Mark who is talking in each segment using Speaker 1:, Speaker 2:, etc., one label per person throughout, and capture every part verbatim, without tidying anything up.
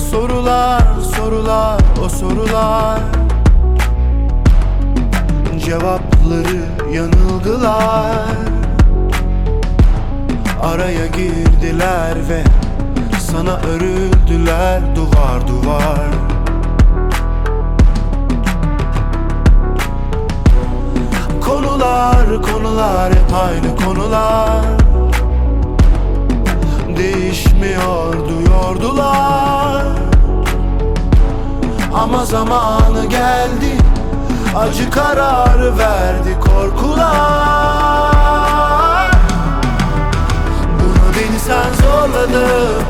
Speaker 1: Sorular, sorular, o sorular, cevapları yanılgılar. Araya girdiler ve sana örüldüler duvar duvar. Konular, konular, hep aynı konular. Değişmiyor diyordular. Ama zamanı geldi, acı kararı verdi korkular. Buna beni sen zorladın.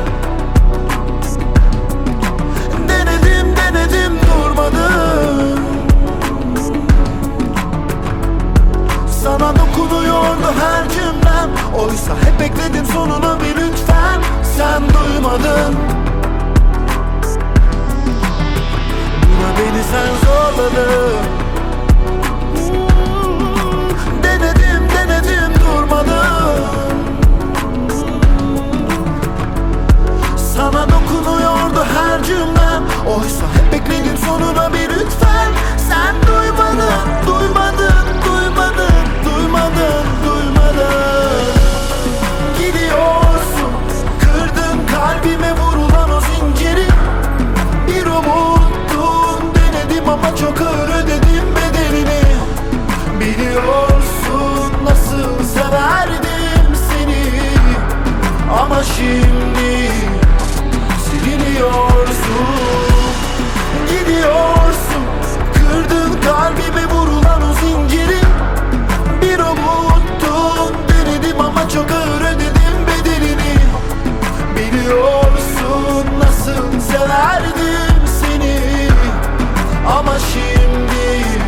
Speaker 1: Denedim, denedim, durmadım. Sana dokunuyordu her cümlem. Oysa hep bekledim sonuna bir lütfen. Sen duymadın. Buna beni sen zorladın. Denedim, denedim, durmadım. Sana dokunuyordu her cümlem. Oysa hep bekledim sonuna bir lütfen. Sen duymadın, duymadın, duymadın, duymadın, duymadın. Gidiyorsun, kırdın kalbime vurulan o zinciri. Bir umuttun, denedim ama çok ağır ödedim bedelini. Biliyorsun nasıl severdim seni. Ama şimdi siliniyorsun. Gidiyorsun, kırdın kalbime vurulan o zinciri. Bir umuttun, denedim ama çok ağır ödedim bedelini. Biliyorsun nasıl severdim seni. Ama şimdi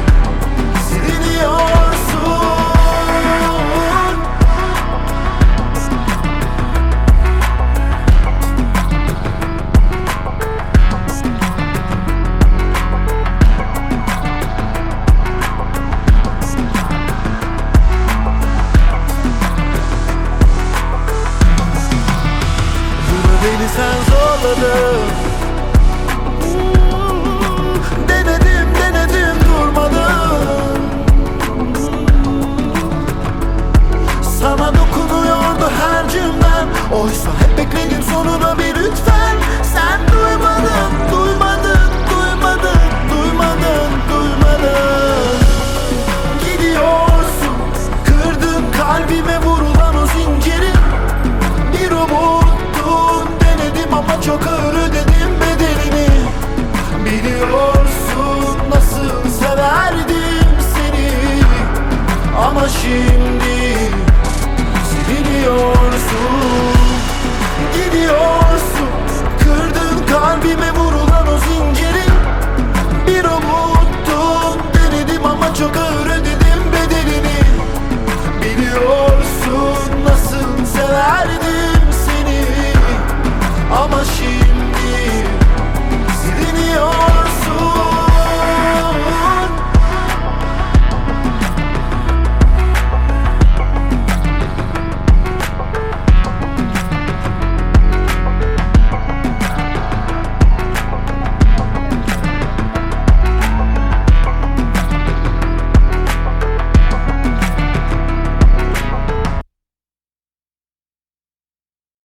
Speaker 1: siliniyorsun. Beni sen zorladın. Denedim, denedim, durmadım. Sana dokunuyordu her cümlem. Oysa hep bekledim sonuna bir lütfen. Sen duymadın, duymadın, duymadın, duymadın, duymadın. Gidiyorsun, kırdın kalbime vurulan o zinciri. Bir umuttun, denedim ama çok ağır ödedim bedelini. Biliyorsun nasıl severdim seni. Ama şimdi siliniyorsun.